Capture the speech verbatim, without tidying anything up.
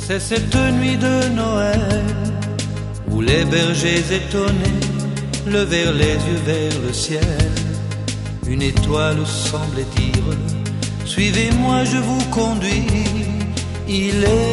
C'est cette nuit de Noël où les bergers étonnés levèrent les yeux vers le ciel. Une étoile semblait dire: suivez-moi, je vous conduis. Il est